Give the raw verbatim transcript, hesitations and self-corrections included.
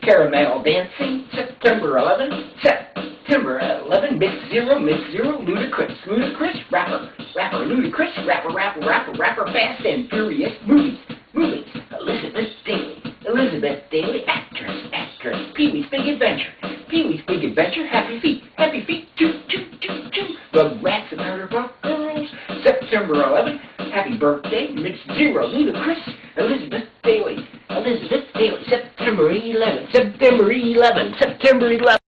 Caramel Dancing, September eleventh, September eleventh, Mix Zero, Mix Zero, Ludacris, Ludacris, Rapper, Rapper, Ludacris, Rapper, Rapper, Rapper, Rapper, Fast and Furious, Movies, Movies, Elizabeth Daily, Elizabeth Daily, Actress, Actress, Pee-wee's Big Adventure, Pee-wee's Big Adventure, Happy Feet, Happy Feet, Choo, Choo, Choo, Choo, The Rats and Murder Girls, September eleventh, Happy Birthday, Mix Zero, Ludacris, Elizabeth Daily, Elizabeth Daily, September eleventh, September eleventh, September eleventh.